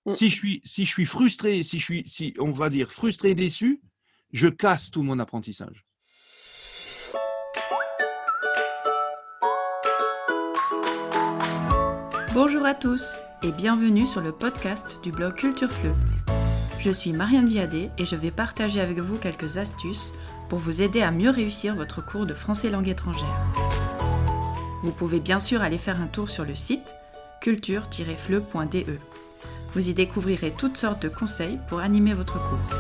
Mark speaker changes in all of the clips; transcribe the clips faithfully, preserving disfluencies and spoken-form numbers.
Speaker 1: Si je suis, si je suis frustré, si je suis, si on va dire frustré et déçu, je casse tout mon apprentissage.
Speaker 2: Bonjour à tous et bienvenue sur le podcast du blog Culture Fleu. Je suis Marianne Viadet et je vais partager avec vous quelques astuces pour vous aider à mieux réussir votre cours de français langue étrangère. Vous pouvez bien sûr aller faire un tour sur le site culture tiret fleu point d e. Vous y découvrirez toutes sortes de conseils pour animer votre cours.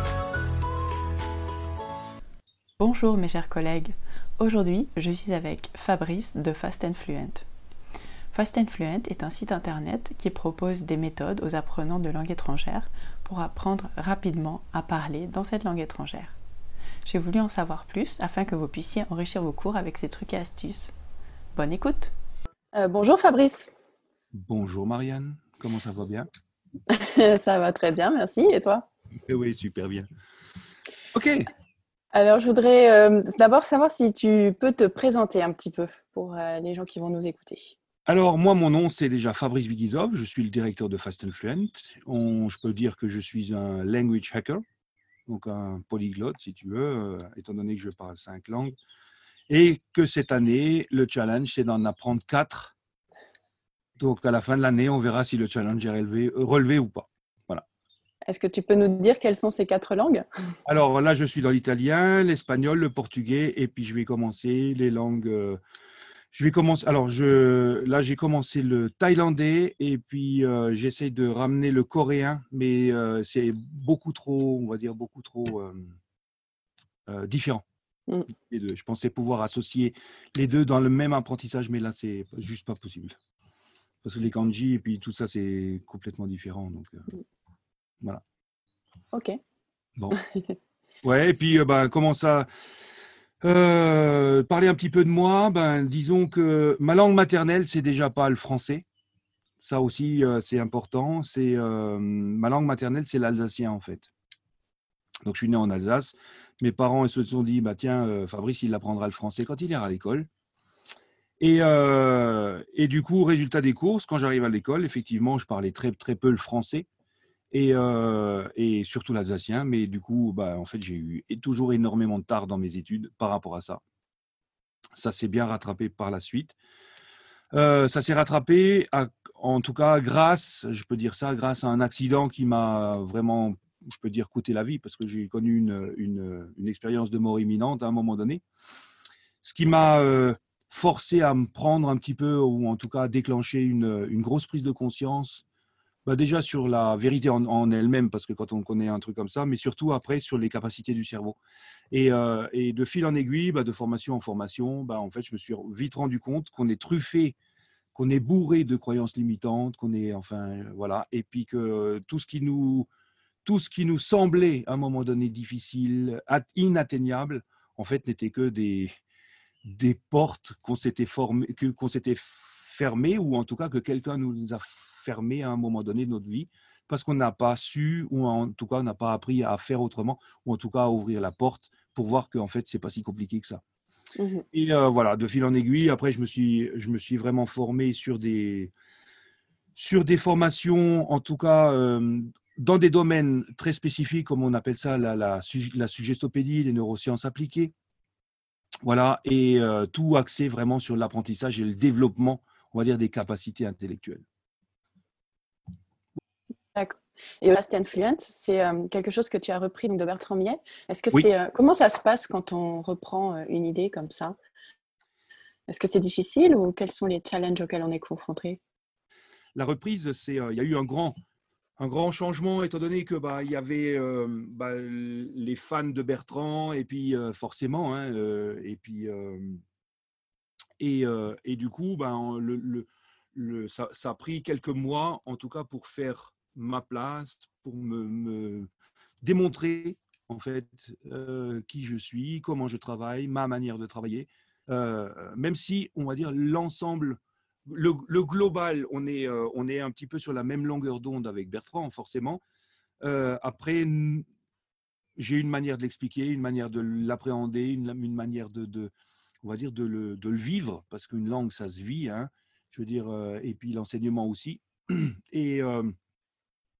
Speaker 2: Bonjour mes chers collègues, aujourd'hui je suis avec Fabrice de Fast and Fluent. Fast and Fluent est un site internet qui propose des méthodes aux apprenants de langue étrangère pour apprendre rapidement à parler dans cette langue étrangère. J'ai voulu en savoir plus afin que vous puissiez enrichir vos cours avec ces trucs et astuces. Bonne écoute.
Speaker 3: Euh, bonjour Fabrice.
Speaker 1: Bonjour Marianne, comment ça va bien?
Speaker 3: Ça va très bien, merci. Et toi?
Speaker 1: Oui, super bien. Ok.
Speaker 3: Alors, je voudrais euh, d'abord savoir si tu peux te présenter un petit peu pour euh, les gens qui vont nous écouter.
Speaker 1: Alors, moi, mon nom, c'est déjà Fabrice Vigizov. Je suis le directeur de Fast and Fluent. On, je peux dire que je suis un language hacker, donc un polyglotte, si tu veux, euh, étant donné que je parle cinq langues. Et que cette année, le challenge, c'est d'en apprendre quatre. Donc, à la fin de l'année, on verra si le challenge est relevé, relevé ou pas. Voilà.
Speaker 3: Est-ce que tu peux nous dire quelles sont ces quatre langues?
Speaker 1: Alors là, je suis dans l'italien, l'espagnol, le portugais, et puis je vais commencer les langues. Euh, je vais commencer. Alors je, là, j'ai commencé le thaïlandais, et puis euh, j'essaie de ramener le coréen, mais euh, c'est beaucoup trop, on va dire beaucoup trop euh, euh, différent.
Speaker 3: Mm.
Speaker 1: Les deux. Je pensais pouvoir associer les deux dans le même apprentissage, mais là, c'est juste pas possible. Parce que les kanji et puis tout ça, c'est complètement différent. Donc euh, voilà.
Speaker 3: Ok.
Speaker 1: Bon. Ouais, et puis euh, ben, comment ça euh, parler un petit peu de moi, ben, disons que ma langue maternelle, c'est déjà pas le français. Ça aussi, euh, c'est important. C'est, euh, ma langue maternelle, c'est l'alsacien, en fait. Donc, je suis né en Alsace. Mes parents ils se sont dit, bah, tiens, euh, Fabrice, il apprendra le français quand il ira à l'école. Et, euh, et du coup, résultat des courses, quand j'arrive à l'école, effectivement, je parlais très, très peu le français. Et, euh, et surtout l'alsacien, mais du coup, bah, en fait, j'ai eu toujours énormément de tard dans mes études par rapport à ça. Ça s'est bien rattrapé par la suite. Euh, ça s'est rattrapé, à, en tout cas, grâce, je peux dire ça, grâce à un accident qui m'a vraiment, je peux dire, coûté la vie, parce que j'ai connu une, une, une expérience de mort imminente à un moment donné. Ce qui m'a euh, forcé à me prendre un petit peu, ou en tout cas à déclencher une, une grosse prise de conscience. Bah déjà sur la vérité en, en elle-même, parce que quand on connaît un truc comme ça, mais surtout après sur les capacités du cerveau. Et, euh, et de fil en aiguille, bah, de formation en formation, bah, en fait, je me suis vite rendu compte qu'on est truffé, qu'on est bourré de croyances limitantes, qu'on est, enfin, voilà, et puis que tout ce qui nous, tout ce qui nous semblait à un moment donné difficile, inatteignable, en fait, n'était que des, des portes qu'on s'était formé, que, qu'on s'était fermées, ou en tout cas que quelqu'un nous a fermées à un moment donné de notre vie, parce qu'on n'a pas su, ou en tout cas on n'a pas appris à faire autrement, ou en tout cas à ouvrir la porte pour voir qu'en fait c'est pas si compliqué que ça.
Speaker 3: Mm-hmm.
Speaker 1: Et euh, voilà, de fil en aiguille, après je me suis, je me suis vraiment formé sur des, sur des formations, en tout cas euh, dans des domaines très spécifiques, comme on appelle ça la, la, la suggestopédie, les neurosciences appliquées. Voilà, et euh, tout axé vraiment sur l'apprentissage et le développement, on va dire, des capacités intellectuelles.
Speaker 3: D'accord. Et Fast and Fluent, c'est euh, quelque chose que tu as repris donc, de Bertrand Millet. Est-ce que
Speaker 1: Oui.
Speaker 3: c'est euh, comment ça se passe quand on reprend euh, une idée comme ça? Est-ce que c'est difficile ou quels sont les challenges auxquels on est confronté?
Speaker 1: La reprise, c'est, euh, il y a eu un grand, un grand changement, étant donné que bah, il y avait euh, bah, les fans de Bertrand, et puis euh, forcément, hein, euh, et puis euh, et, euh, et du coup, bah, le, le, le, ça, ça a pris quelques mois, en tout cas, pour faire ma place, pour me, me démontrer en fait euh, qui je suis, comment je travaille, ma manière de travailler. Euh, même si, on va dire, l'ensemble, le, le global, on est, euh, on est un petit peu sur la même longueur d'onde avec Bertrand, forcément. Euh, après, j'ai une manière de l'expliquer, une manière de l'appréhender, une, une manière de, de, on va dire, de le, de le vivre, parce qu'une langue, ça se vit, hein, je veux dire, euh, et puis l'enseignement aussi. Et, euh,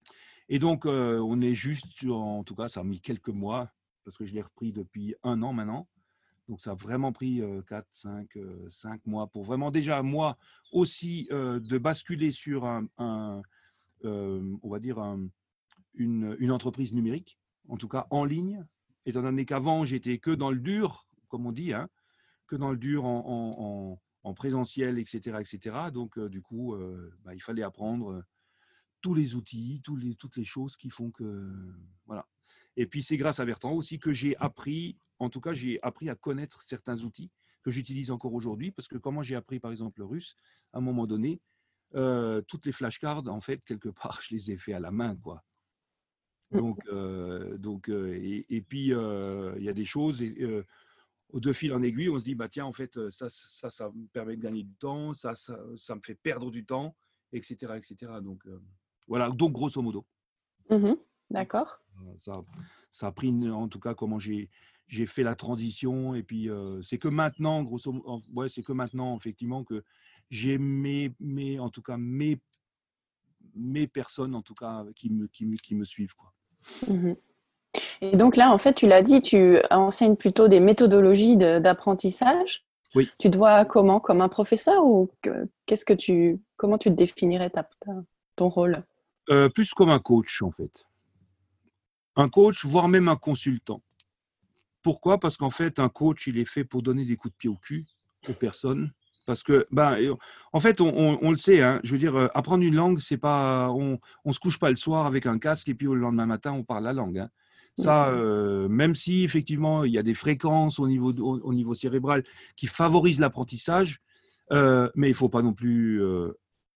Speaker 1: Et donc, euh, on est juste, sur, en tout cas, ça a mis quelques mois, parce que je l'ai repris depuis un an maintenant. Donc, ça a vraiment pris euh, quatre, cinq, euh, cinq mois pour vraiment, déjà, moi aussi, euh, de basculer sur un, un euh, on va dire, un, une, une entreprise numérique, en tout cas en ligne, étant donné qu'avant, j'étais que dans le dur, comme on dit, hein, que dans le dur en, en, en, en présentiel, et cetera, et cetera. Donc, euh, du coup, euh, bah, il fallait apprendre tous les outils, tous les, toutes les choses qui font que… Voilà. Et puis, c'est grâce à Bertrand aussi que j'ai appris, en tout cas, j'ai appris à connaître certains outils que j'utilise encore aujourd'hui, parce que comment j'ai appris, par exemple, le russe, à un moment donné, euh, toutes les flashcards, en fait, quelque part, je les ai fait à la main, quoi. Donc, euh, donc euh, et, et puis, euh, il y a des choses… Et, euh, de fil en aiguille, on se dit, bah, tiens, en fait, ça, ça, ça me permet de gagner du temps, ça, ça, ça me fait perdre du temps, et cetera, et cetera. Donc, euh, voilà, donc grosso modo.
Speaker 3: Mmh. D'accord.
Speaker 1: Ça, ça a pris, une, en tout cas, comment j'ai, j'ai fait la transition. Et puis, euh, c'est que maintenant, grosso modo, ouais, c'est que maintenant, effectivement, que j'ai mes, mes, en tout cas, mes, mes personnes, en tout cas, qui me, qui me, qui me suivent, quoi.
Speaker 3: Mmh. Et donc là, en fait, tu l'as dit, tu enseignes plutôt des méthodologies de, d'apprentissage.
Speaker 1: Oui.
Speaker 3: Tu te vois comment? Comme un professeur ou que, qu'est-ce que tu, comment tu te définirais ta, ta, ton rôle?
Speaker 1: Euh, plus comme un coach, en fait. Un coach, voire même un consultant. Pourquoi? Parce qu'en fait, un coach, il est fait pour donner des coups de pied au cul aux personnes. Parce que, ben, en fait, on, on, on le sait, hein, je veux dire, apprendre une langue, c'est pas, on ne se couche pas le soir avec un casque et puis le lendemain matin, on parle la langue. Hein. Ça, euh, même si effectivement, il y a des fréquences au niveau, au, au niveau cérébral qui favorisent l'apprentissage, euh, mais il ne faut pas non plus euh,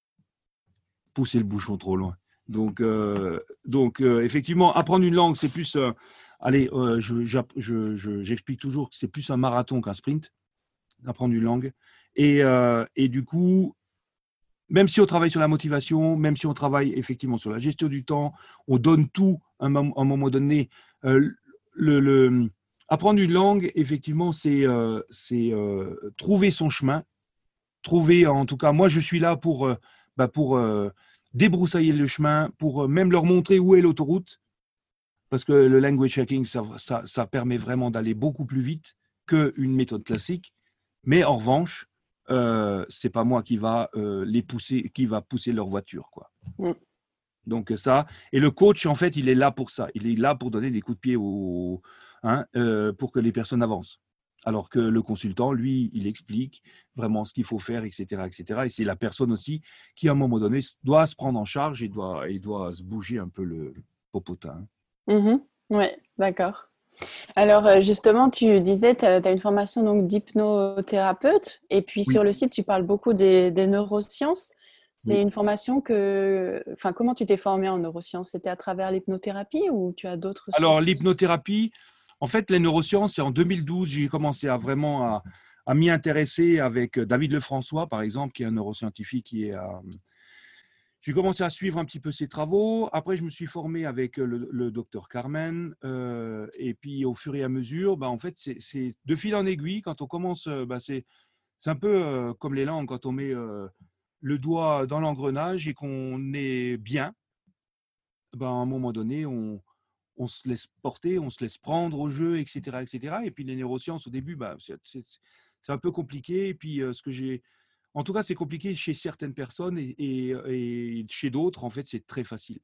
Speaker 1: pousser le bouchon trop loin. Donc, euh, donc euh, effectivement, apprendre une langue, c'est plus… Euh, allez, euh, je, je, je, j'explique toujours que c'est plus un marathon qu'un sprint, apprendre une langue. Et, euh, et du coup, même si on travaille sur la motivation, même si on travaille effectivement sur la gestion du temps, on donne tout à un, un moment donné. Euh, le, le, apprendre une langue, effectivement, c'est, euh, c'est euh, trouver son chemin. Trouver, en tout cas, moi, je suis là pour, euh, bah, pour euh, débroussailler le chemin, pour euh, même leur montrer où est l'autoroute. Parce que le language hacking, ça, ça, ça permet vraiment d'aller beaucoup plus vite qu'une méthode classique. Mais en revanche, euh, c'est pas moi qui va euh, les pousser, qui va pousser leur voiture, quoi. Mm. Donc ça, et le coach, en fait, il est là pour ça. Il est là pour donner des coups de pied au, hein, euh, pour que les personnes avancent. Alors que le consultant, lui, il explique vraiment ce qu'il faut faire, et cetera, et cetera. Et c'est la personne aussi qui, à un moment donné, doit se prendre en charge et doit, et doit se bouger un peu le popotin.
Speaker 3: Mmh. Oui, d'accord. Alors justement, tu disais, tu as une formation donc, d'hypnothérapeute et puis
Speaker 1: Oui.
Speaker 3: sur le site, tu parles beaucoup des, des neurosciences. C'est
Speaker 1: Oui.
Speaker 3: une formation que… Enfin, comment tu t'es formé en neurosciences? C'était à travers l'hypnothérapie ou tu as d'autres sources?
Speaker 1: Alors, l'hypnothérapie, en fait, les neurosciences, c'est en deux mille douze, j'ai commencé à vraiment à, à m'y intéresser avec David Lefrançois, par exemple, qui est un neuroscientifique qui est à… J'ai commencé à suivre un petit peu ses travaux. Après, je me suis formé avec le, le docteur Carmen. Euh, et puis, au fur et à mesure, bah, en fait, c'est, c'est de fil en aiguille. Quand on commence, bah, c'est, c'est un peu euh, comme les langues. Quand on met euh, le doigt dans l'engrenage et qu'on est bien, bah, à un moment donné, on, on se laisse porter, on se laisse prendre au jeu, et cetera, et cetera. Et puis, les neurosciences, au début, bah, c'est, c'est, c'est un peu compliqué. Et puis, euh, ce que j'ai… En tout cas, c'est compliqué chez certaines personnes et, et, et chez d'autres, en fait, c'est très facile.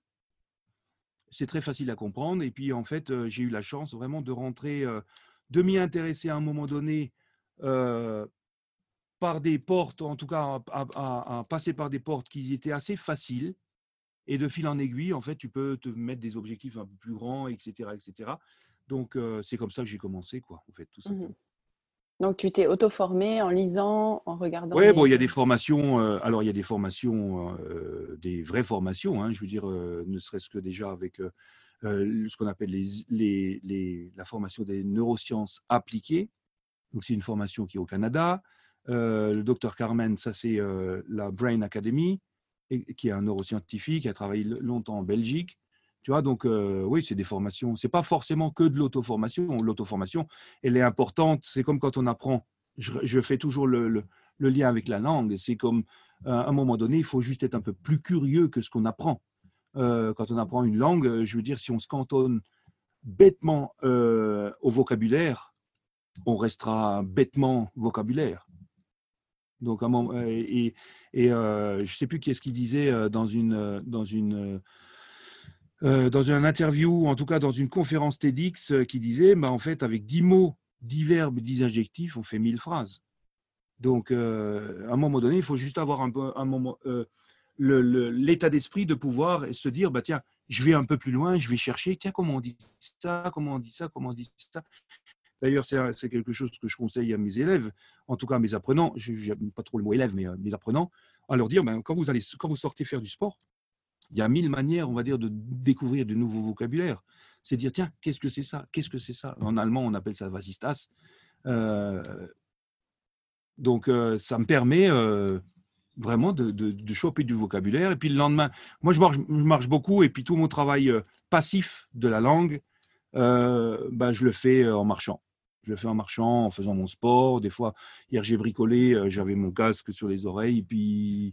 Speaker 1: C'est très facile à comprendre. Et puis, en fait, euh, j'ai eu la chance vraiment de rentrer, euh, de m'y intéresser à un moment donné euh, par des portes, en tout cas, à, à, à passer par des portes qui étaient assez faciles. Et de fil en aiguille, en fait, tu peux te mettre des objectifs un peu plus grands, et cetera, et cetera. Donc, euh, c'est comme ça que j'ai commencé, quoi, en fait, tout simplement.
Speaker 3: Mmh. Donc, tu t'es auto-formé en lisant, en regardant…
Speaker 1: Oui,
Speaker 3: les…
Speaker 1: bon, il y a des formations. Euh, alors, il y a des formations, euh, des vraies formations. Hein, je veux dire, euh, ne serait-ce que déjà avec euh, ce qu'on appelle les, les, les, la formation des neurosciences appliquées. Donc, c'est une formation qui est au Canada. Euh, le docteur Carmen, ça, c'est euh, la Brain Academy, et, qui est un neuroscientifique, qui a travaillé longtemps en Belgique. Tu vois, donc, euh, oui, c'est des formations. Ce n'est pas forcément que de l'auto-formation. L'auto-formation, elle est importante. C'est comme quand on apprend. Je, je fais toujours le, le, le lien avec la langue. C'est comme, euh, à un moment donné, il faut juste être un peu plus curieux que ce qu'on apprend. euh, quand on apprend une langue, je veux dire, si on se cantonne bêtement euh, au vocabulaire, on restera bêtement vocabulaire. Donc, un moment, et, et euh, je ne sais plus qui est-ce qui disait euh, dans une, dans une, euh, dans une interview, en tout cas dans une conférence TEDx, euh, qui disait, bah, en fait, avec dix mots, dix verbes, dix adjectifs, on fait mille phrases. Donc, euh, à un moment donné, il faut juste avoir un, peu, un moment, euh, le, le, l'état d'esprit de pouvoir se dire, bah, tiens, je vais un peu plus loin, je vais chercher, tiens, comment on dit ça, comment on dit ça, comment on dit ça. D'ailleurs, c'est, c'est quelque chose que je conseille à mes élèves, en tout cas à mes apprenants, je n'aime pas trop le mot élève, mais euh, mes apprenants, à leur dire, ben, quand, vous allez, quand vous sortez faire du sport, il y a mille manières, on va dire, de découvrir de nouveaux vocabulaires. C'est dire, tiens, qu'est-ce que c'est ça? Qu'est-ce que c'est ça? En allemand, on appelle ça was ist das. Euh, donc, euh, ça me permet euh, vraiment de, de, de choper du vocabulaire. Et puis le lendemain, moi, je marche, je marche beaucoup, et puis tout mon travail euh, passif de la langue, euh, ben, je le fais en marchant. Je le fais en marchant, en faisant mon sport. Des fois, hier, j'ai bricolé, euh, j'avais mon casque sur les oreilles, et puis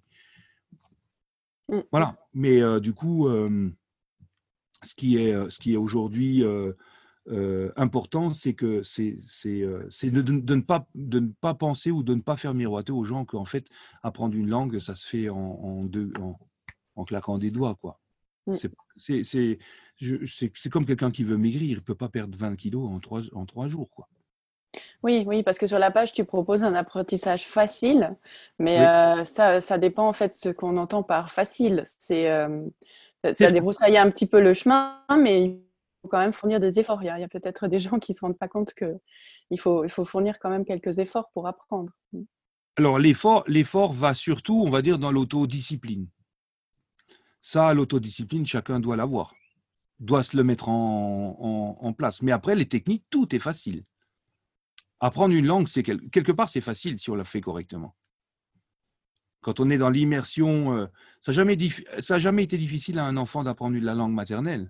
Speaker 3: Mm.
Speaker 1: voilà. Mais euh, du coup, euh, ce qui est, ce qui est aujourd'hui euh, euh, important, c'est que c'est, c'est, euh, c'est de, de, ne pas, de ne pas penser ou de ne pas faire miroiter aux gens qu'en fait, apprendre une langue, ça se fait en, en, deux, en, en claquant des doigts, quoi.
Speaker 3: Mm.
Speaker 1: C'est, c'est, c'est, je, c'est, c'est comme quelqu'un qui veut maigrir, il ne peut pas perdre vingt kilos en trois, en trois jours, quoi.
Speaker 3: Oui, oui, parce que sur la page, tu proposes un apprentissage facile, mais
Speaker 1: Oui.
Speaker 3: euh, ça, ça dépend en fait de ce qu'on entend par facile. C'est, euh, tu
Speaker 1: C'est
Speaker 3: as débroussaillé un petit peu le chemin, mais il faut quand même fournir des efforts. Il y a, il y a peut-être des gens qui ne se rendent pas compte qu'il faut, il faut fournir quand même quelques efforts pour apprendre.
Speaker 1: Alors, l'effort, l'effort va surtout, on va dire, dans l'autodiscipline. Ça, l'autodiscipline, chacun doit l'avoir, doit se le mettre en, en, en place. Mais après, les techniques, tout est facile. Apprendre une langue, c'est quel, quelque part, c'est facile si on la fait correctement. Quand on est dans l'immersion, euh, ça n'a jamais, ça jamais été difficile à un enfant d'apprendre la langue maternelle.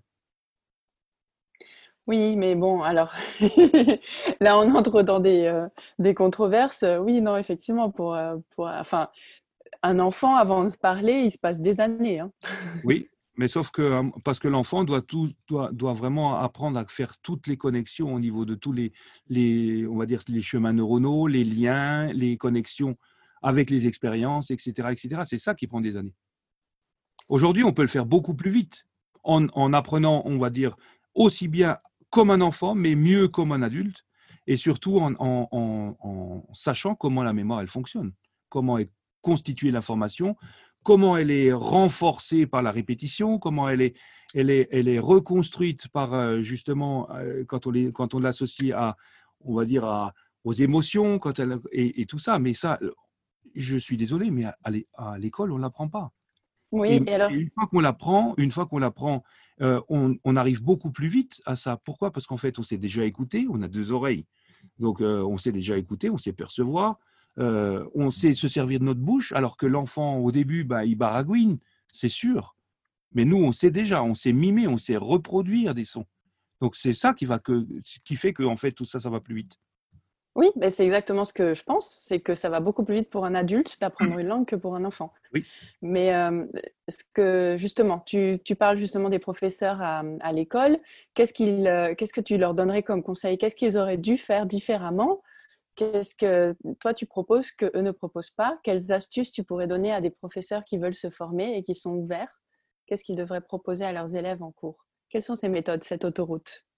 Speaker 3: Oui, mais bon, alors là, on entre dans des, euh, des controverses. Oui, non, effectivement, pour, euh, pour, enfin, un enfant, avant de parler, il se passe des années. Hein.
Speaker 1: Oui, mais sauf que parce que l'enfant doit, tout, doit, doit vraiment apprendre à faire toutes les connexions au niveau de tous les, les, on va dire, les chemins neuronaux, les liens, les connexions avec les expériences, et cetera, et cetera. C'est ça qui prend des années. Aujourd'hui, on peut le faire beaucoup plus vite en, en apprenant, on va dire, aussi bien comme un enfant, mais mieux comme un adulte, et surtout en, en, en, en sachant comment la mémoire elle fonctionne, comment est constituée l'information, comment elle est renforcée par la répétition, comment elle est, elle est, elle est reconstruite par justement quand on, les, quand on l'associe à, on va dire, à, aux émotions, quand elle, et, et tout ça. Mais ça, je suis désolé, mais à, à l'école, on ne l'apprend pas.
Speaker 3: Oui,
Speaker 1: Et,
Speaker 3: et alors
Speaker 1: et une fois qu'on l'apprend, une fois qu'on l'apprend, euh, on, on arrive beaucoup plus vite à ça. Pourquoi? Parce qu'en fait, on s'est déjà écouté, on a deux oreilles. Donc, euh, on s'est déjà écouté, on sait percevoir, euh, on sait se servir de notre bouche, alors que l'enfant, au début, bah, il baragouine, c'est sûr. Mais nous, on sait déjà, on sait mimer, on sait reproduire des sons. Donc, c'est ça qui, va que, qui fait que, en fait, tout ça, ça va plus vite.
Speaker 3: Oui, mais c'est exactement ce que je pense, c'est que ça va beaucoup plus vite pour un adulte d'apprendre une langue que pour un enfant.
Speaker 1: Oui.
Speaker 3: Mais euh, ce que, justement, tu, tu parles justement des professeurs à, à l'école, qu'est-ce, qu'ils, euh, qu'est-ce que tu leur donnerais comme conseil? Qu'est-ce qu'ils auraient dû faire différemment? Qu'est-ce que toi tu proposes qu'eux ne proposent pas? Quelles astuces tu pourrais donner à des professeurs qui veulent se former et qui sont ouverts? Qu'est-ce qu'ils devraient proposer à leurs élèves en cours? Quelles sont ces méthodes, cette autoroute?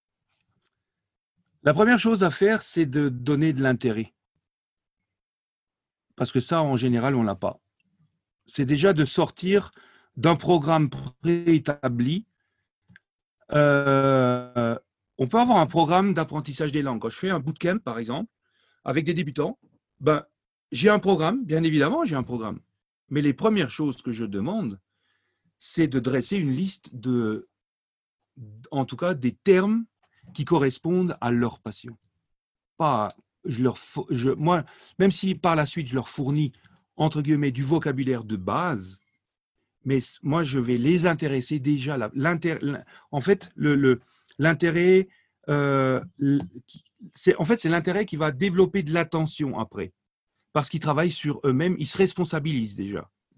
Speaker 1: La première chose à faire, c'est de donner de l'intérêt. Parce que ça, en général, on ne l'a pas. C'est déjà de sortir d'un programme préétabli. Euh, on peut avoir un programme d'apprentissage des langues. Quand je fais un bootcamp, par exemple, avec des débutants, ben, j'ai un programme, bien évidemment, j'ai un programme. Mais les premières choses que je demande, c'est de dresser une liste de, en tout cas, des termes qui correspondent à leur passion. Pas, je leur, je, moi, même si par la suite je leur fournis entre guillemets du vocabulaire de base, mais moi je vais les intéresser déjà. En fait, le, le, l'intérêt, euh, c'est, en fait, c'est l'intérêt qui va développer de l'attention après, parce qu'ils travaillent sur eux-mêmes, ils se responsabilisent déjà.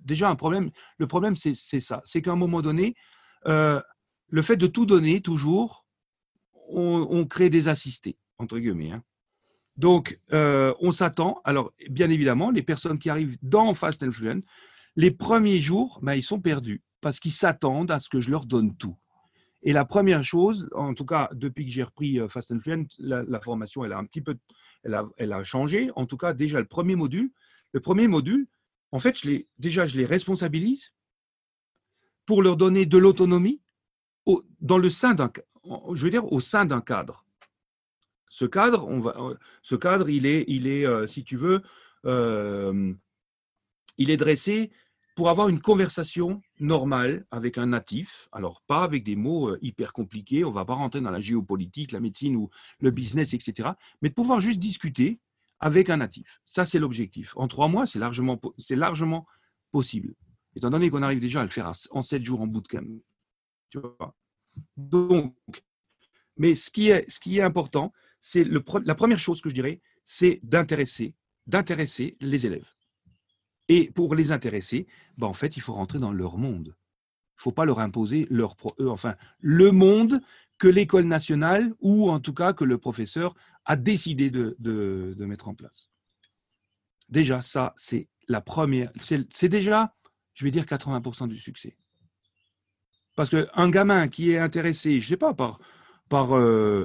Speaker 1: déjà un problème. Le problème, c'est, c'est ça. C'est qu'à un moment donné, euh, le fait de tout donner, toujours, on, on crée des assistés, entre guillemets. Hein. Donc, euh, on s'attend. Alors, bien évidemment, les personnes qui arrivent dans Fast and Fluent, les premiers jours, ben, ils sont perdus parce qu'ils s'attendent à ce que je leur donne tout. Et la première chose, en tout cas, depuis que j'ai repris Fast and Fluent, la, la formation, elle a un petit peu, elle a, elle a changé. En tout cas, déjà, le premier module, le premier module, en fait, je les, déjà, je les responsabilise pour leur donner de l'autonomie au, dans le sein d'un, je veux dire, au sein d'un cadre. Ce cadre, on va, ce cadre, il est, il est, euh, si tu veux, euh, il est dressé pour avoir une conversation normale avec un natif. Alors, pas avec des mots euh, hyper compliqués, on ne va pas rentrer dans la géopolitique, la médecine ou le business, et cetera, mais de pouvoir juste discuter avec un natif. Ça, c'est l'objectif. En trois mois, c'est largement, c'est largement possible, étant donné qu'on arrive déjà à le faire en sept jours en bootcamp. Tu vois. Donc, mais ce qui est, ce qui est important, c'est le, la première chose que je dirais, c'est d'intéresser, d'intéresser les élèves. Et pour les intéresser, ben en fait, il faut rentrer dans leur monde. Il ne faut pas leur imposer leur, enfin, le monde que l'école nationale ou en tout cas que le professeur a décidé de, de, de mettre en place. Déjà, ça, c'est la première. C'est, c'est déjà, je vais dire, quatre-vingts pour cent du succès. Parce qu'un gamin qui est intéressé, je ne sais pas, par, par euh,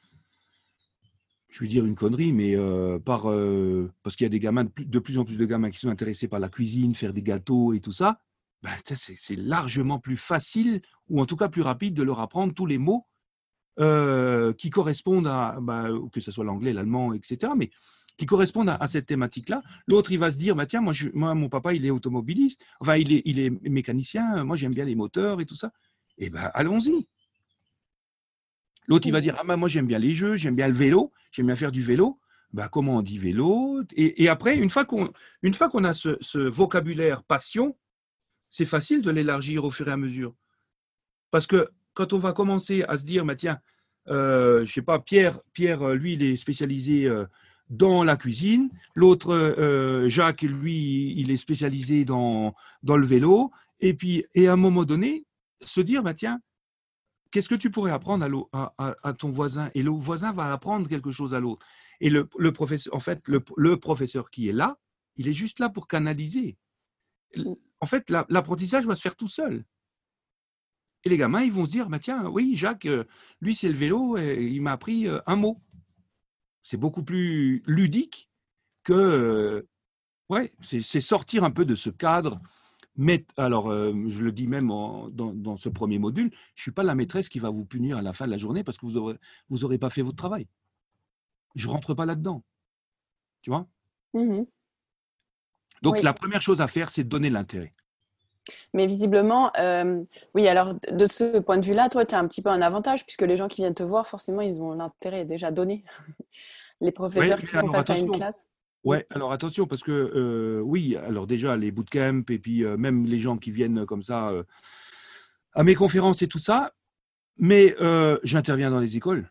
Speaker 1: je vais dire une connerie, mais euh, par, euh, parce qu'il y a des gamins, de plus, de plus en plus de gamins qui sont intéressés par la cuisine, faire des gâteaux et tout ça, ben, c'est, c'est largement plus facile, ou en tout cas plus rapide, de leur apprendre tous les mots euh, qui correspondent à, ben, que ce soit l'anglais, l'allemand, et cetera, mais qui correspondent à, à cette thématique-là. L'autre, il va se dire, bah, tiens, moi, je, moi, mon papa, il est automobiliste, enfin, il est, il est mécanicien, moi, j'aime bien les moteurs et tout ça. Eh bien, allons-y. L'autre, il va dire, ah ben moi j'aime bien les jeux, j'aime bien le vélo, j'aime bien faire du vélo. Ben, comment on dit vélo et, et après, une fois qu'on, une fois qu'on a ce, ce vocabulaire passion, c'est facile de l'élargir au fur et à mesure. Parce que quand on va commencer à se dire, bah, tiens, euh, je sais pas, Pierre, Pierre, lui, il est spécialisé euh, dans la cuisine. L'autre, euh, Jacques, lui, il est spécialisé dans, dans le vélo. Et puis, et à un moment donné, se dire, bah, tiens, qu'est-ce que tu pourrais apprendre à, à, à ton voisin? Et le voisin va apprendre quelque chose à l'autre. Et le, le professeur, en fait, le, le professeur qui est là, il est juste là pour canaliser. En fait, la, l'apprentissage va se faire tout seul. Et les gamins, ils vont se dire, bah tiens, oui, Jacques, lui, c'est le vélo, et il m'a appris un mot. C'est beaucoup plus ludique que, ouais, c'est, c'est sortir un peu de ce cadre. Mais, alors, euh, je le dis même en, dans, dans ce premier module, je ne suis pas la maîtresse qui va vous punir à la fin de la journée parce que vous n'aurez vous aurez pas fait votre travail. Je ne rentre pas là-dedans. Tu vois?
Speaker 3: Mmh.
Speaker 1: Donc,
Speaker 3: Oui.
Speaker 1: la première chose à faire, c'est de donner l'intérêt.
Speaker 3: Mais visiblement, euh, oui, alors de ce point de vue-là, toi, tu as un petit peu un avantage puisque les gens qui viennent te voir, forcément, ils ont l'intérêt déjà donné. Les professeurs
Speaker 1: Ouais,
Speaker 3: qui sont face
Speaker 1: attention.
Speaker 3: à une classe.
Speaker 1: Ouais, alors attention, parce que euh, oui, alors déjà, les bootcamps et puis euh, même les gens qui viennent comme ça euh, à mes conférences et tout ça, mais euh, j'interviens dans les écoles.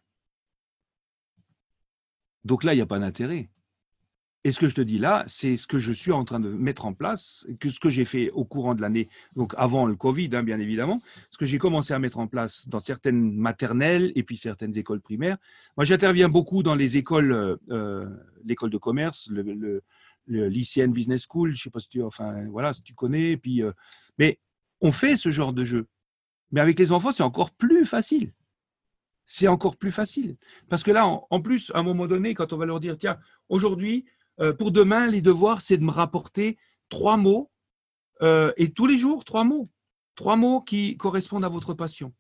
Speaker 1: Donc là, il n'y a pas d'intérêt. Et ce que je te dis là, c'est ce que je suis en train de mettre en place, que ce que j'ai fait au courant de l'année, donc avant le Covid, hein, bien évidemment, ce que j'ai commencé à mettre en place dans certaines maternelles et puis certaines écoles primaires. Moi, j'interviens beaucoup dans les écoles, euh, l'école de commerce, le, le, le lycéen business school, je ne sais pas si tu, enfin, voilà, si tu connais. Puis, euh, mais on fait ce genre de jeu. Mais avec les enfants, c'est encore plus facile. C'est encore plus facile. Parce que là, en, en plus, à un moment donné, quand on va leur dire, tiens, aujourd'hui, Euh, pour demain, les devoirs, c'est de me rapporter trois mots, euh, et tous les jours, trois mots. Trois mots qui correspondent à votre passion.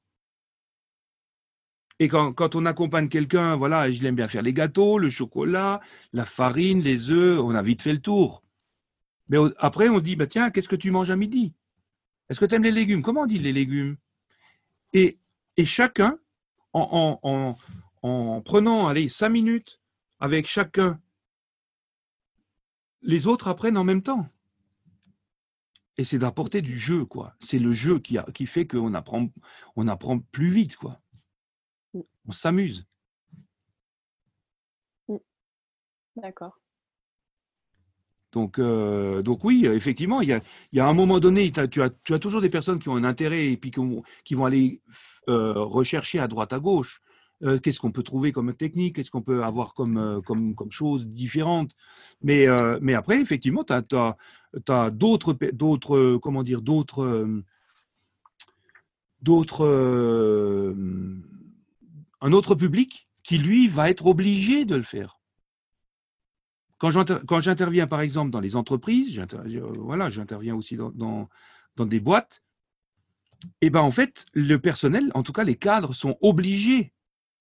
Speaker 1: Et quand, quand on accompagne quelqu'un, voilà, je l'aime bien faire les gâteaux, le chocolat, la farine, les œufs, on a vite fait le tour. Mais après, on se dit, bah, tiens, qu'est-ce que tu manges à midi? Est-ce que tu aimes les légumes? Comment on dit les légumes? Et, et chacun, en, en, en, en prenant, allez, cinq minutes avec chacun, les autres apprennent en même temps. Et c'est d'apporter du jeu, quoi. C'est le jeu qui, a, qui fait qu'on apprend, on apprend plus vite, quoi. On s'amuse.
Speaker 3: D'accord.
Speaker 1: Donc, euh, donc oui, effectivement, il y a, il y a un moment donné, tu as, tu as toujours des personnes qui ont un intérêt et puis qui, ont, qui vont aller euh, rechercher à droite, à gauche. Euh, qu'est-ce qu'on peut trouver comme technique, qu'est-ce qu'on peut avoir comme, euh, comme, comme choses différentes. Mais, euh, mais après, effectivement, tu as, t'as, t'as d'autres, d'autres, comment dire, d'autres, d'autres, euh, un autre public qui, lui, va être obligé de le faire. Quand j'interviens, par exemple, dans les entreprises, j'interviens, voilà, j'interviens aussi dans, dans, dans des boîtes, et ben en fait, le personnel, en tout cas les cadres, sont obligés.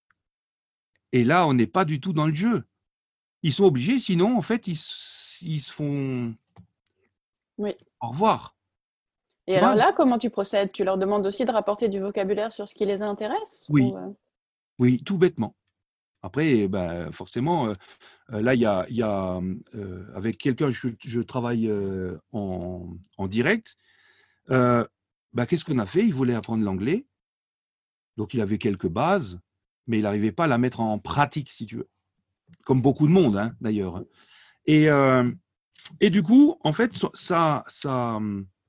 Speaker 1: Et là, on n'est pas du tout dans le jeu. Ils sont obligés, sinon, en fait, ils, ils se font
Speaker 3: oui.
Speaker 1: Au revoir.
Speaker 3: Et tu alors vois là, comment tu procèdes? Tu leur demandes aussi de rapporter du vocabulaire sur ce qui les intéresse?
Speaker 1: Oui,
Speaker 3: ou...
Speaker 1: oui, tout bêtement. Après, ben, forcément, euh, là, il y a, y a euh, avec quelqu'un, je, je travaille euh, en, en direct. Euh, ben, qu'est-ce qu'on a fait? Il voulait apprendre l'anglais. Donc, il avait quelques bases, mais il n'arrivait pas à la mettre en pratique, si tu veux. Comme beaucoup de monde, hein, d'ailleurs. Et, euh, et du coup, en fait, sa, sa,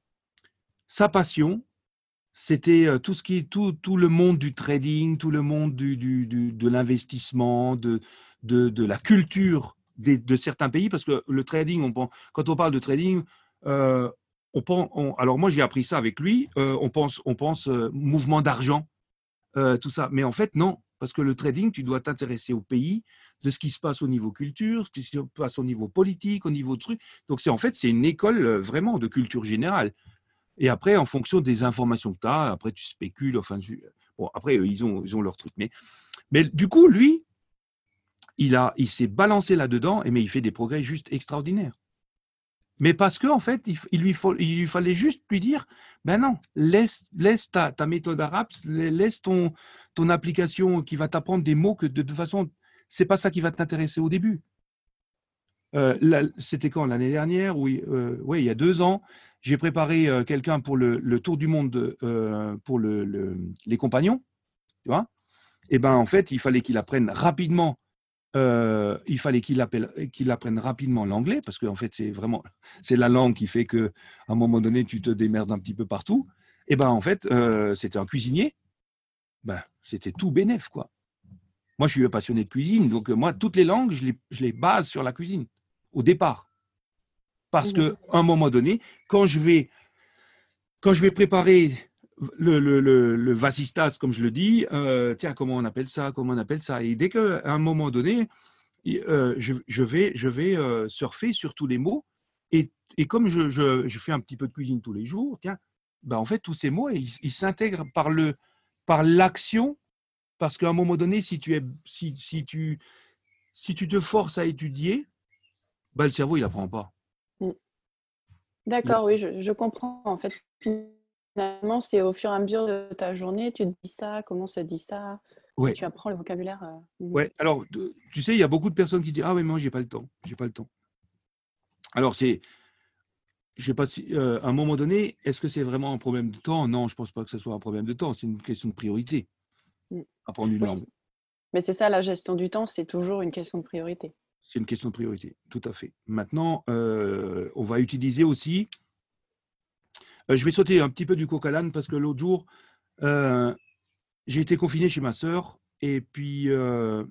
Speaker 1: sa passion, c'était tout ce qui est tout, tout le monde du trading, tout le monde du, du, du, de l'investissement, de, de, de la culture des, de certains pays, parce que le trading, on pense, quand on parle de trading, euh, on pense, on, alors moi j'ai appris ça avec lui, euh, on pense, on pense euh, mouvement d'argent, euh, tout ça, mais en fait non, parce que le trading, tu dois t'intéresser au pays, de ce qui se passe au niveau culture, ce qui se passe au niveau politique, au niveau de trucs. Donc c'est en fait c'est une école vraiment de culture générale. Et après, en fonction des informations que tu as, après tu spécules. Enfin, bon, après, ils ont, ils ont leur truc. Mais, mais du coup, lui, il, a, il s'est balancé là-dedans, et mais il fait des progrès juste extraordinaires. Mais parce qu'en en fait, il, il, lui faut, il lui fallait juste lui dire, ben non, laisse, laisse ta, ta méthode arabe, laisse ton, ton application qui va t'apprendre des mots que de toute façon, c'est pas ça qui va t'intéresser au début. Euh, là, c'était quand? L'année dernière? Oui, euh, ouais, il y a deux ans. J'ai préparé euh, quelqu'un pour le, le tour du monde de, euh, pour le, le, les compagnons. Tu vois? Et ben en fait, il fallait qu'il apprenne rapidement. Euh, il fallait qu'il qu'il apprenne rapidement l'anglais parce que en fait, c'est vraiment c'est la langue qui fait que à un moment donné, tu te démerdes un petit peu partout. Et ben en fait, euh, c'était un cuisinier. Ben c'était tout bénef quoi. Moi, je suis passionné de cuisine, donc moi, toutes les langues, je les, je les base sur la cuisine au départ. Parce qu'à un moment donné, quand je vais, quand je vais préparer le, le, le, le vasistas, comme je le dis, euh, tiens, comment on appelle ça, comment on appelle ça, et dès qu'à un moment donné, euh, je, je vais, je vais euh, surfer sur tous les mots, et, et comme je, je, je fais un petit peu de cuisine tous les jours, tiens, ben en fait, tous ces mots, ils, ils s'intègrent par le, par l'action, parce qu'à un moment donné, si tu es, si, si tu, si tu te forces à étudier, ben, le cerveau, il n'apprend pas.
Speaker 3: D'accord, oui, je, je comprends. En fait, finalement, c'est au fur et à mesure de ta journée, tu te dis ça, comment se dit ça,
Speaker 1: ouais.
Speaker 3: et tu apprends le vocabulaire. Euh...
Speaker 1: Ouais, alors, tu sais, il y a beaucoup de personnes qui disent « Ah oui, mais moi, j'ai pas le temps, j'ai pas le temps. » Alors, c'est, je sais pas si, euh, à un moment donné, est-ce que c'est vraiment un problème de temps? Non, je pense pas que ce soit un problème de temps, c'est une question de priorité, mmh. apprendre une
Speaker 3: oui.
Speaker 1: langue.
Speaker 3: Mais c'est ça, la gestion du temps, c'est toujours une question de priorité.
Speaker 1: C'est une question de priorité, tout à fait. Maintenant, euh, on va utiliser aussi, euh, je vais sauter un petit peu du coq à l'âne parce que l'autre jour, euh, j'ai été confiné chez ma sœur et puis, euh,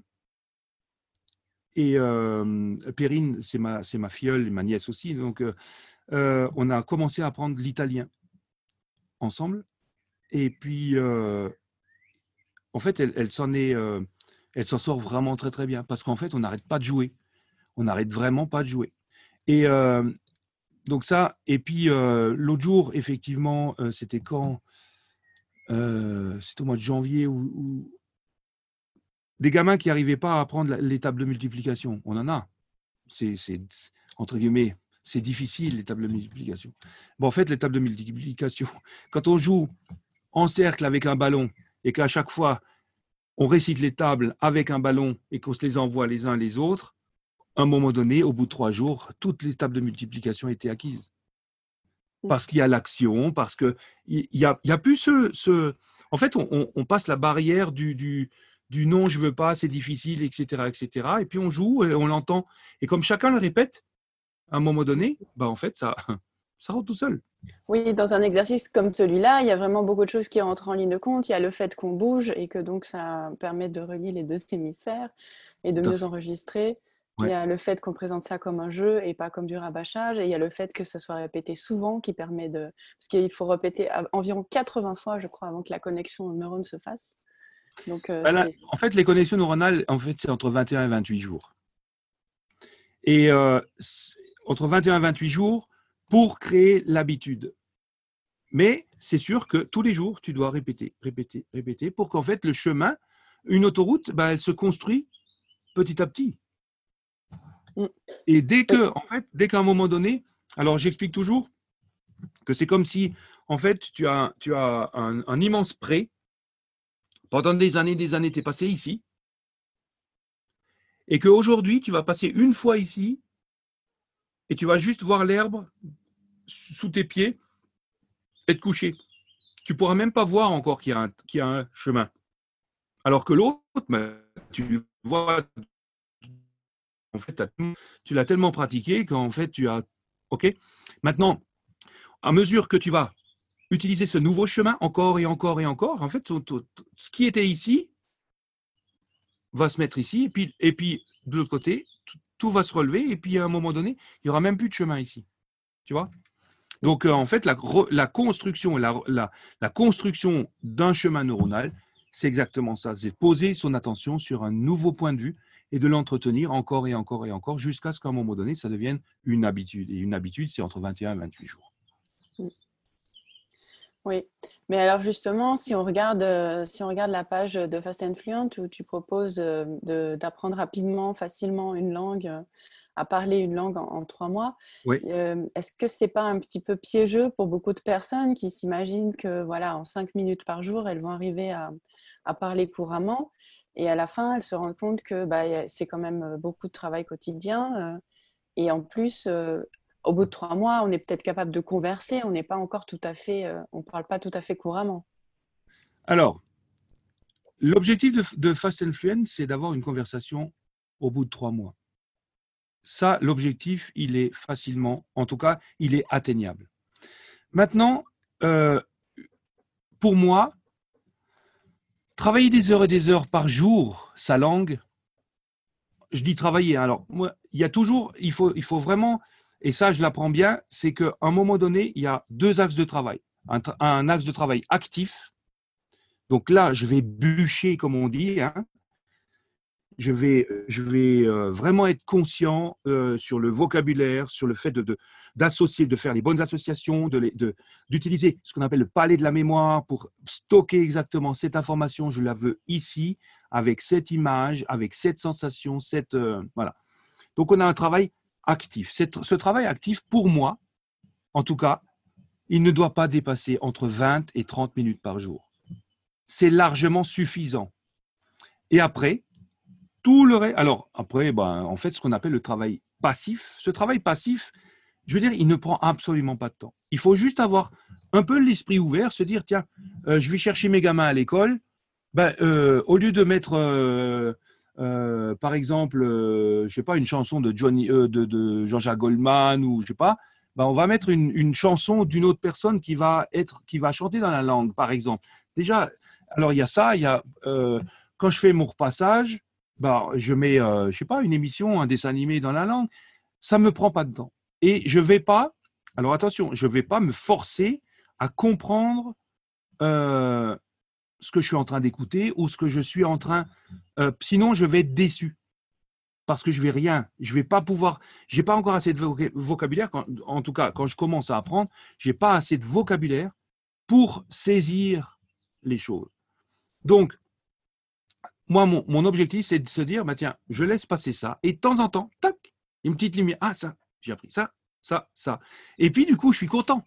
Speaker 1: et euh, Perrine, c'est ma, c'est ma filleule et ma nièce aussi, donc euh, euh, on a commencé à apprendre l'italien ensemble. Et puis, euh, en fait, elle, elle s'en est, euh, elle s'en sort vraiment très très bien parce qu'en fait, on n'arrête pas de jouer. On n'arrête vraiment pas de jouer. Et euh, donc ça, et puis euh, l'autre jour, effectivement, euh, c'était quand euh, c'était au mois de janvier où, où des gamins qui n'arrivaient pas à apprendre les tables de multiplication. On en a. C'est, c'est entre guillemets, c'est difficile les tables de multiplication. Bon, en fait, les tables de multiplication, quand on joue en cercle avec un ballon et qu'à chaque fois on récite les tables avec un ballon et qu'on se les envoie les uns les autres, à un moment donné, au bout de trois jours, toutes les tables de multiplication étaient acquises. Parce qu'il y a l'action, parce qu'il n'y a, y a plus ce, ce… En fait, on, on passe la barrière du, du, du non, je ne veux pas, c'est difficile, et cetera, et cetera. Et puis on joue et on l'entend. Et comme chacun le répète, à un moment donné, bah, en fait, ça, ça rentre tout seul.
Speaker 3: Oui, dans un exercice comme celui-là, il y a vraiment beaucoup de choses qui rentrent en ligne de compte. Il y a le fait qu'on bouge et que donc ça permet de relier les deux hémisphères et de
Speaker 1: Tout à
Speaker 3: mieux
Speaker 1: fait.
Speaker 3: enregistrer. Il y
Speaker 1: Ouais.
Speaker 3: a le fait qu'on présente ça comme un jeu et pas comme du rabâchage. Et il y a le fait que ça soit répété souvent qui permet de… Parce qu'il faut répéter environ quatre-vingts fois, je crois, avant que la connexion aux neurones se fasse. Donc, euh,
Speaker 1: Ben là,
Speaker 3: c'est…
Speaker 1: en fait, les connexions neuronales, en fait, c'est entre vingt et un et vingt-huit jours. Et euh, entre vingt et un et vingt-huit jours pour créer l'habitude. Mais c'est sûr que tous les jours, tu dois répéter, répéter, répéter pour qu'en fait, le chemin, une autoroute, ben, elle se construit petit à petit.
Speaker 3: Mm.
Speaker 1: Et dès
Speaker 3: Oui.
Speaker 1: que, en fait, dès qu'à un moment donné, alors j'explique toujours que c'est comme si, en fait, tu as, tu as un, un immense pré. Pendant des années, des années, tu es passé ici. Et qu'aujourd'hui, tu vas passer une fois ici et tu vas juste voir l'herbe sous tes pieds et te coucher. Tu ne pourras même pas voir encore qu'il y a un, qu'il y a un chemin. Alors que l'autre, ben, tu le vois, en fait, tu l'as tellement pratiqué qu'en fait, tu as… OK. Maintenant, à mesure que tu vas utiliser ce nouveau chemin encore et encore et encore, en fait, ce qui était ici va se mettre ici, et puis, et puis de l'autre côté, tout, tout va se relever, et puis à un moment donné, il n'y aura même plus de chemin ici. Tu vois ? Donc, euh, en fait, la, la construction, la, la, la construction d'un chemin neuronal, c'est exactement ça. C'est poser son attention sur un nouveau point de vue et de l'entretenir encore et encore et encore jusqu'à ce qu'à un moment donné, ça devienne une habitude. Et une habitude, c'est entre vingt et un et vingt-huit jours.
Speaker 3: Oui, mais alors justement, si on regarde, euh, si on regarde la page de Fast and Fluent où tu proposes euh, de, d'apprendre rapidement, facilement une langue, euh, à parler une langue en, en trois mois,
Speaker 1: Oui.
Speaker 3: euh, est-ce que c'est pas un petit peu piégeux pour beaucoup de personnes qui s'imaginent que voilà, en cinq minutes par jour, elles vont arriver à, à parler couramment et à la fin, elles se rendent compte que bah, c'est quand même beaucoup de travail quotidien euh, et en plus, euh, au bout de trois mois, on est peut-être capable de converser, on n'est pas encore tout à fait, euh, on parle pas tout à fait couramment.
Speaker 1: Alors, l'objectif de, de Fast and Fluent, c'est d'avoir une conversation au bout de trois mois. Ça, l'objectif, il est facilement, en tout cas, il est atteignable. Maintenant, euh, pour moi, travailler des heures et des heures par jour sa langue, je dis travailler. Alors, moi, il y a toujours, il faut, il faut vraiment, et ça, je l'apprends bien, c'est qu'à un moment donné, il y a deux axes de travail. Un, un axe de travail actif. Donc là, je vais bûcher, comme on dit. Hein. Je vais, je vais euh, vraiment être conscient euh, sur le vocabulaire, sur le fait de, de, d'associer, de faire les bonnes associations, de, de, d'utiliser ce qu'on appelle le palais de la mémoire pour stocker exactement cette information. Je la veux ici, avec cette image, avec cette sensation, cette, euh, voilà. Donc, on a un travail actif. Cette, ce travail actif, pour moi, en tout cas, il ne doit pas dépasser entre vingt et trente minutes par jour. C'est largement suffisant. Et après, tout le reste. Alors, après, ben, en fait, ce qu'on appelle le travail passif, ce travail passif, je veux dire, il ne prend absolument pas de temps. Il faut juste avoir un peu l'esprit ouvert, se dire, tiens, euh, je vais chercher mes gamins à l'école. Ben, euh, au lieu de mettre, euh, euh, par exemple, euh, je sais pas, une chanson de, Johnny, euh, de, de Jean-Jacques Goldman ou je sais pas, ben, on va mettre une, une chanson d'une autre personne qui va, être, qui va chanter dans la langue, par exemple. Déjà, alors il y a ça, il y a, euh, quand je fais mon repassage, bah, je mets, euh, je sais pas, une émission, un dessin animé dans la langue, ça ne me prend pas de temps. Et je ne vais pas, alors attention, je ne vais pas me forcer à comprendre euh, ce que je suis en train d'écouter ou ce que je suis en train… Euh, sinon, je vais être déçu parce que je ne vais rien. Je ne vais pas pouvoir… Je n'ai pas encore assez de vocabulaire, quand, en tout cas, quand je commence à apprendre, je n'ai pas assez de vocabulaire pour saisir les choses. Donc, moi, mon, mon objectif, c'est de se dire, bah, tiens, je laisse passer ça. Et de temps en temps, tac, une petite lumière. Ah, ça, j'ai appris ça, ça, ça. Et puis, du coup, je suis content.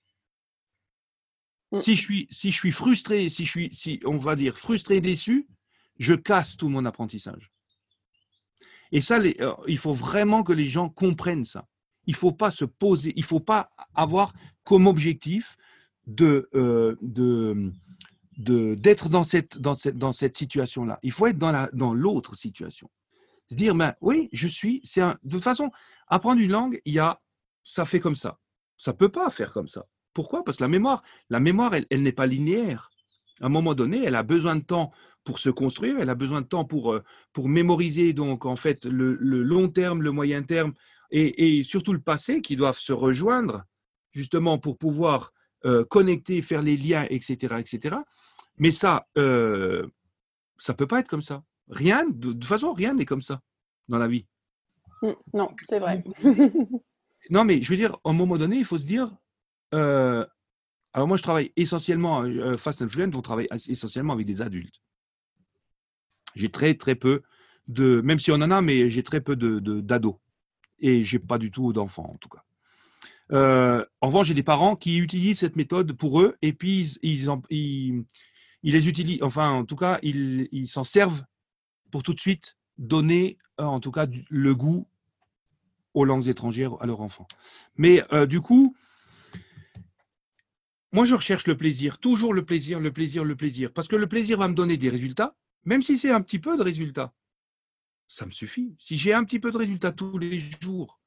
Speaker 1: Mm. Si je suis, si je suis frustré, si je suis, si on va dire frustré, déçu, je casse tout mon apprentissage. Et ça, les, euh, il faut vraiment que les gens comprennent ça. Il ne faut pas se poser, il ne faut pas avoir comme objectif de… Euh, de De, d'être dans cette, dans cette, dans cette situation-là. Il faut être dans, la, dans l'autre situation. Se dire, ben oui, je suis. C'est un, de toute façon, apprendre une langue, il y a, ça fait comme ça. Ça ne peut pas faire comme ça. Pourquoi? Parce que la mémoire, la mémoire, elle, elle n'est pas linéaire. À un moment donné, elle a besoin de temps pour se construire, elle a besoin de temps pour, pour mémoriser donc en fait le, le long terme, le moyen terme et, et surtout le passé qui doivent se rejoindre justement pour pouvoir euh, connecter, faire les liens, et cetera, et cetera. Mais ça, euh, ça ne peut pas être comme ça. Rien, de toute façon, rien n'est comme ça dans la vie.
Speaker 3: Non, c'est vrai.
Speaker 1: Non, mais je veux dire, à un moment donné, il faut se dire, euh, alors moi je travaille essentiellement, euh, Fast and Fluent, on travaille essentiellement avec des adultes. J'ai très très peu de, même si on en a, mais j'ai très peu de, de, d'ados. Et j'ai pas du tout d'enfants en tout cas. Euh, en revanche, j'ai des parents qui utilisent cette méthode pour eux et puis ils, ils, ils, ils les utilisent, enfin en tout cas, ils, ils s'en servent pour tout de suite donner en tout cas le goût aux langues étrangères à leurs enfants. Mais euh, du coup, moi je recherche le plaisir, toujours le plaisir, le plaisir, le plaisir. Parce que le plaisir va me donner des résultats, même si c'est un petit peu de résultats. Ça me suffit. Si j'ai un petit peu de résultats tous les jours.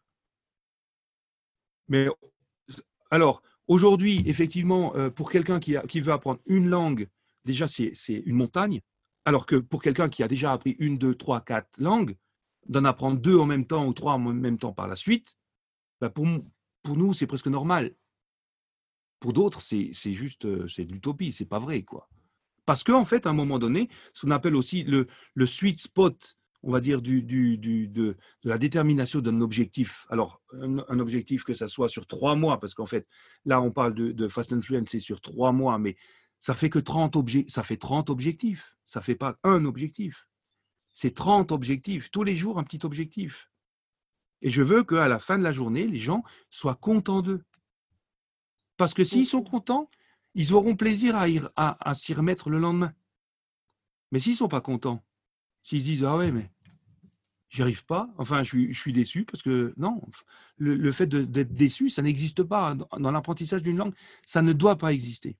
Speaker 1: Mais alors, aujourd'hui, effectivement, euh, pour quelqu'un qui, a, qui veut apprendre une langue, déjà c'est, c'est une montagne. Alors que pour quelqu'un qui a déjà appris une, deux, trois, quatre langues, d'en apprendre deux en même temps ou trois en même temps par la suite, ben pour, pour nous, c'est presque normal. Pour d'autres, c'est, c'est juste c'est de l'utopie, c'est pas vrai, quoi. Parce qu'en fait, à un moment donné, ce qu'on appelle aussi le, le sweet spot, on va dire, du, du, du, de, de la détermination d'un objectif. Alors, un, un objectif que ça soit sur trois mois, parce qu'en fait, là, on parle de, de Fast and Fluent, c'est sur trois mois, mais ça fait que trente objectifs. Ça fait trente objectifs. Ça ne fait pas un objectif. C'est trente objectifs. Tous les jours, un petit objectif. Et je veux qu'à la fin de la journée, les gens soient contents d'eux. Parce que s'ils sont contents, ils auront plaisir à, y, à, à s'y remettre le lendemain. Mais s'ils ne sont pas contents, s'ils se disent « Ah ouais, mais j'y arrive pas, enfin, je suis, je suis déçu », parce que non, le, le fait de, d'être déçu, ça n'existe pas. Dans, dans l'apprentissage d'une langue, ça ne doit pas exister.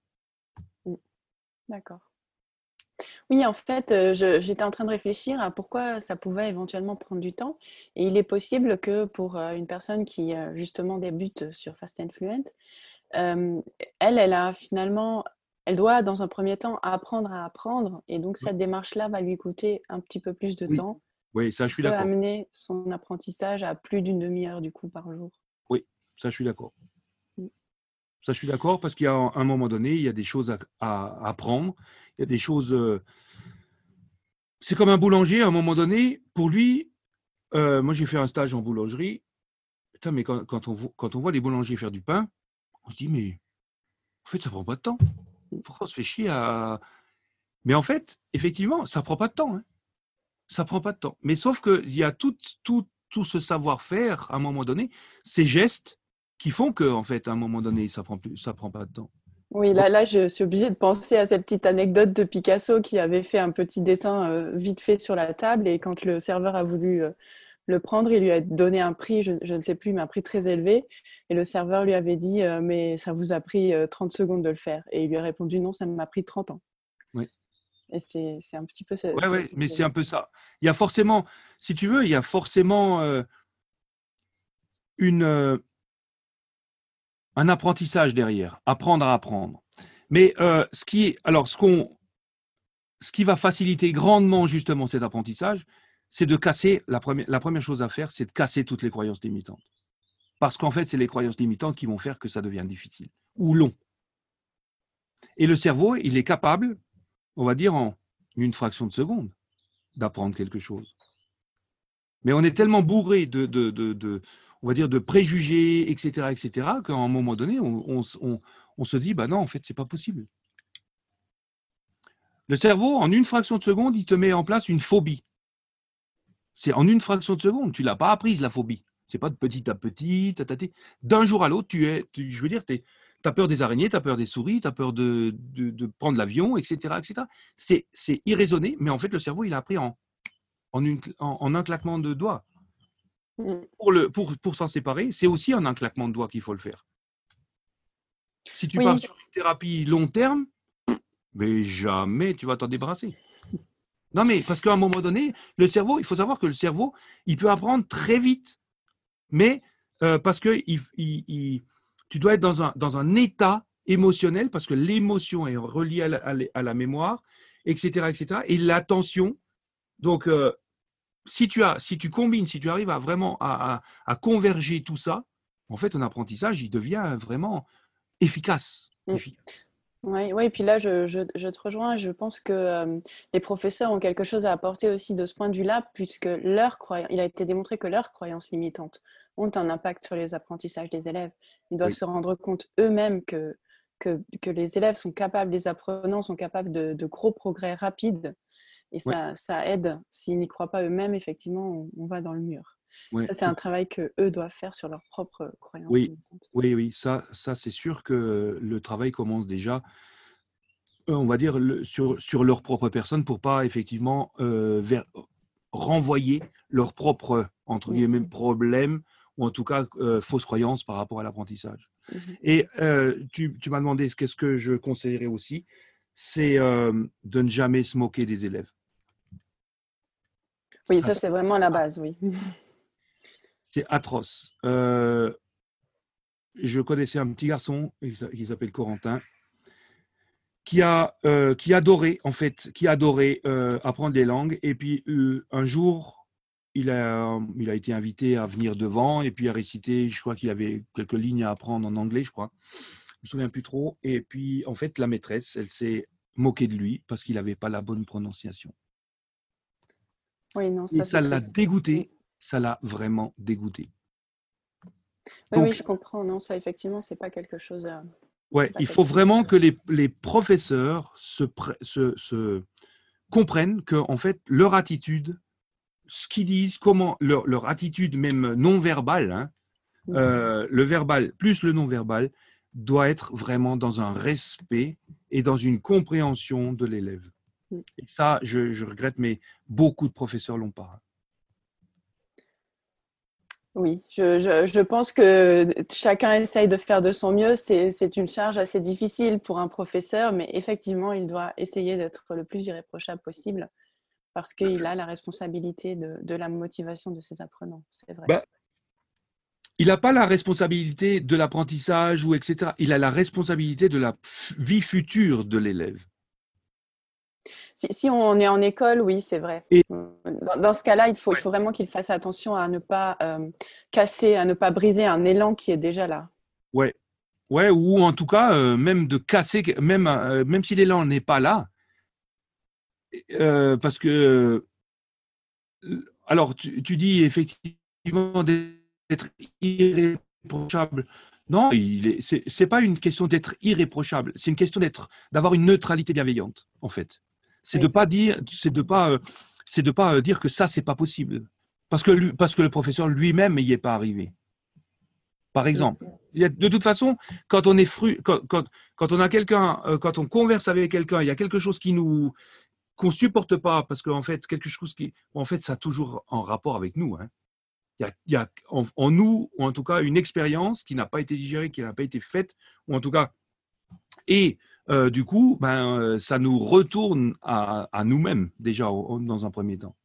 Speaker 3: D'accord. Oui, en fait, je, j'étais en train de réfléchir à pourquoi ça pouvait éventuellement prendre du temps. Et il est possible que pour une personne qui, justement, débute sur Fast and Fluent, euh, elle, elle a finalement, elle doit, dans un premier temps, apprendre à apprendre. Et donc, cette démarche-là va lui coûter un petit peu plus de
Speaker 1: oui.
Speaker 3: temps.
Speaker 1: Oui, ça, je suis
Speaker 3: peut
Speaker 1: d'accord.
Speaker 3: amener son apprentissage à plus d'une demi-heure, du coup, par jour.
Speaker 1: Oui, ça, je suis d'accord. Ça, je suis d'accord parce qu'il y a un moment donné, il y a des choses à, à apprendre. Il y a des choses. Euh... C'est comme un boulanger, à un moment donné, pour lui, euh, moi j'ai fait un stage en boulangerie. Putain, mais quand, quand, on, quand on voit les boulangers faire du pain, on se dit, mais en fait, ça prend pas de temps. Pourquoi on se fait chier à. Mais en fait, effectivement, ça prend pas de temps. Hein. Ça prend pas de temps. Mais sauf qu'il y a tout, tout, tout ce savoir-faire, à un moment donné, ces gestes qui font que, en fait, à un moment donné, ça prend plus, ça prend pas de temps.
Speaker 3: Oui, là, là, je suis obligée de penser à cette petite anecdote de Picasso qui avait fait un petit dessin euh, vite fait sur la table et quand le serveur a voulu euh, le prendre, il lui a donné un prix, je, je ne sais plus, mais un prix très élevé. Et le serveur lui avait dit euh, « mais ça vous a pris euh, trente secondes de le faire ». Et il lui a répondu « non, ça m'a pris trente ans ».
Speaker 1: Oui.
Speaker 3: Et c'est, c'est un petit peu ça.
Speaker 1: Oui, ouais, mais c'est un peu ça. Il y a forcément, si tu veux, il y a forcément euh, une, euh, un apprentissage derrière, apprendre à apprendre. Mais euh, ce qui est, alors, ce, qu'on, ce qui va faciliter grandement justement cet apprentissage, c'est de casser, la première, la première chose à faire, c'est de casser toutes les croyances limitantes. Parce qu'en fait, c'est les croyances limitantes qui vont faire que ça devient difficile ou long. Et le cerveau, il est capable, on va dire en une fraction de seconde, d'apprendre quelque chose. Mais on est tellement bourré de, de, de, de on va dire, de préjugés, et cetera, et cetera, qu'à un moment donné, on, on, on, on se dit, bah non, en fait, c'est pas possible. Le cerveau, en une fraction de seconde, il te met en place une phobie. C'est en une fraction de seconde. Tu ne l'as pas apprise, la phobie. C'est pas de petit à petit, tataté. D'un jour à l'autre, tu es, tu, je veux dire, tu as peur des araignées, tu as peur des souris, tu as peur de, de, de prendre l'avion, et cetera, et cetera. C'est, c'est irraisonné, mais en fait, le cerveau, il a appris en, en, une, en, en un claquement de doigts. Pour, le, pour, pour s'en séparer, c'est aussi en un claquement de doigts qu'il faut le faire. Si tu oui. pars sur une thérapie long terme, mais jamais tu vas t'en débarrasser. Non, mais parce qu'à un moment donné, le cerveau, il faut savoir que le cerveau, il peut apprendre très vite. Mais euh, parce que il, il, il, tu dois être dans un, dans un état émotionnel, parce que l'émotion est reliée à la, à la, à la mémoire, et cetera, et cetera. Et l'attention. Donc, euh, si, tu as, si tu combines, si tu arrives à vraiment à, à, à converger tout ça, en fait, ton apprentissage, il devient vraiment efficace.
Speaker 3: Mm.
Speaker 1: efficace.
Speaker 3: Oui, ouais, et puis là, je, je, je te rejoins. Je pense que euh, les professeurs ont quelque chose à apporter aussi de ce point de vue-là, puisque leur croyance, il a été démontré que leurs croyances limitantes ont un impact sur les apprentissages des élèves. Ils doivent
Speaker 1: Oui.
Speaker 3: se rendre compte eux-mêmes que, que, que les élèves sont capables, les apprenants sont capables de, de gros progrès rapides. Et ça, oui. ça aide. S'ils n'y croient pas eux-mêmes, effectivement, on, on va dans le mur. Oui. Ça, c'est un travail qu'eux doivent faire sur leurs propres croyances
Speaker 1: oui.
Speaker 3: limitantes.
Speaker 1: Oui, oui, ça, ça c'est sûr que le travail commence déjà, on va dire, le, sur, sur leur propre personne pour pas effectivement euh, vers, renvoyer leurs propres, entre guillemets, problèmes ou en tout cas euh, fausses croyances par rapport à l'apprentissage. Mm-hmm. Et euh, tu, tu m'as demandé qu'est-ce que je conseillerais aussi, c'est euh, de ne jamais se moquer des élèves.
Speaker 3: Oui, ça, ça c'est vraiment la base, oui.
Speaker 1: C'est atroce. Euh, je connaissais un petit garçon qui s'appelle Corentin, qui a euh, qui adorait en fait, qui adorait euh, apprendre les langues. Et puis euh, un jour, il a il a été invité à venir devant et puis à réciter. Je crois qu'il avait quelques lignes à apprendre en anglais, je crois. Je me souviens plus trop. Et puis en fait, la maîtresse, elle s'est moquée de lui parce qu'il n'avait pas la bonne prononciation.
Speaker 3: Oui, non, ça,
Speaker 1: et ça l'a dégoûté. Ça l'a vraiment dégoûté.
Speaker 3: Oui, Donc, oui, je comprends. Non, ça, effectivement, c'est pas quelque chose. Euh,
Speaker 1: ouais, il faut vraiment que les, les professeurs se, se, se comprennent que, en fait, leur attitude, ce qu'ils disent, comment leur, leur attitude même non verbale, hein, mmh. euh, le verbal plus le non verbal, doit être vraiment dans un respect et dans une compréhension de l'élève. Mmh. Et ça, je, je regrette, mais beaucoup de professeurs l'ont pas.
Speaker 3: Oui, je, je, je pense que chacun essaye de faire de son mieux. C'est, c'est une charge assez difficile pour un professeur, mais effectivement, il doit essayer d'être le plus irréprochable possible parce qu'il a la responsabilité de, de la motivation de ses apprenants. C'est vrai.
Speaker 1: Bah, il n'a pas la responsabilité de l'apprentissage ou et cetera. Il a la responsabilité de la f- vie future de l'élève.
Speaker 3: Si, si on est en école, oui, c'est vrai. Et dans, dans ce cas-là, il faut, ouais. il faut vraiment qu'il fasse attention à ne pas euh, casser, à ne pas briser un élan qui est déjà là.
Speaker 1: Ouais, ouais, ou en tout cas, euh, même de casser, même, euh, même si l'élan n'est pas là, euh, parce que, euh, alors, tu, tu dis effectivement d'être irréprochable. Non, il est, c'est, c'est pas une question d'être irréprochable, c'est une question d'être, d'avoir une neutralité bienveillante, en fait. C'est oui. de pas dire, c'est de pas, euh, c'est de pas dire que ça c'est pas possible, parce que lui, parce que le professeur lui-même n'y est pas arrivé. Par exemple, il y a, de toute façon, quand on est fru, quand, quand, quand on a quelqu'un, euh, quand on converse avec quelqu'un, il y a quelque chose qui nous qu'on supporte pas, parce qu'en fait quelque chose qui, en fait, ça a toujours en rapport avec nous. Hein. Il y a, il y a en, en nous, ou en tout cas, une expérience qui n'a pas été digérée, qui n'a pas été faite, ou en tout cas, et Euh, du coup, ben, ça nous retourne à, à nous-mêmes, déjà, au, dans un premier temps.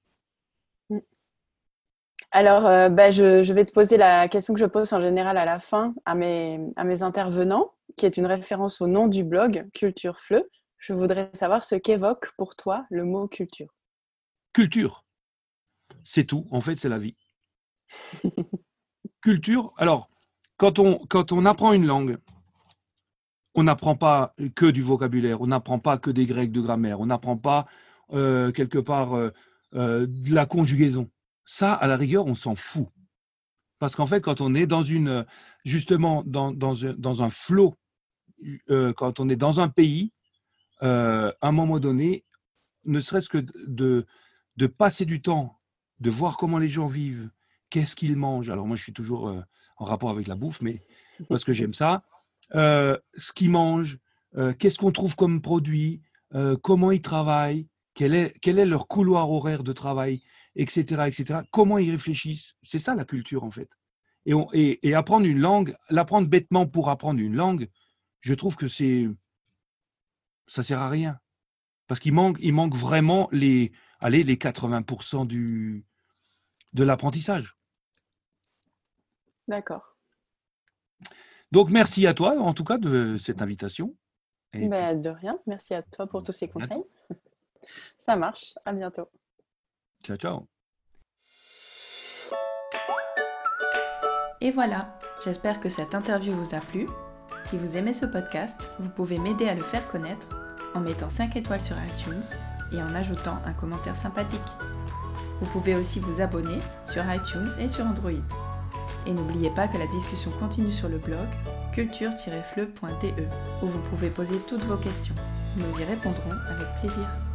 Speaker 3: Alors, euh, ben, je, je vais te poser la question que je pose en général à la fin à mes, à mes intervenants, qui est une référence au nom du blog, Culture Fleu. Je voudrais savoir ce qu'évoque pour toi le mot culture.
Speaker 1: Culture, c'est tout. En fait, c'est la vie. Culture, alors, quand on, quand on apprend une langue, on n'apprend pas que du vocabulaire, on n'apprend pas que des grecs de grammaire, on n'apprend pas euh, quelque part euh, euh, de la conjugaison. Ça, à la rigueur, on s'en fout. Parce qu'en fait, quand on est dans une, justement dans, dans, dans un flot, euh, quand on est dans un pays, euh, à un moment donné, ne serait-ce que de, de passer du temps, de voir comment les gens vivent, qu'est-ce qu'ils mangent. Alors moi, je suis toujours euh, en rapport avec la bouffe, mais parce que j'aime ça. Euh, ce qu'ils mangent, euh, qu'est-ce qu'on trouve comme produit, euh, comment ils travaillent, quel est, quel est leur couloir horaire de travail, et cetera, et cetera. Comment ils réfléchissent. C'est ça la culture en fait. Et, on, et, et apprendre une langue, l'apprendre bêtement pour apprendre une langue, je trouve que c'est, ça sert à rien. Parce qu'il manque, il manque vraiment les. allez, les quatre-vingts pour cent du, de l'apprentissage.
Speaker 3: D'accord.
Speaker 1: Donc, merci à toi, en tout cas, de cette invitation. Et
Speaker 3: Ben, de rien. Merci à toi pour tous ces conseils. Ça marche. À bientôt.
Speaker 1: Ciao, ciao.
Speaker 2: Et voilà, j'espère que cette interview vous a plu. Si vous aimez ce podcast, vous pouvez m'aider à le faire connaître en mettant cinq étoiles sur iTunes et en ajoutant un commentaire sympathique. Vous pouvez aussi vous abonner sur iTunes et sur Android. Et n'oubliez pas que la discussion continue sur le blog culture tiret fleu point d e où vous pouvez poser toutes vos questions. Nous y répondrons avec plaisir.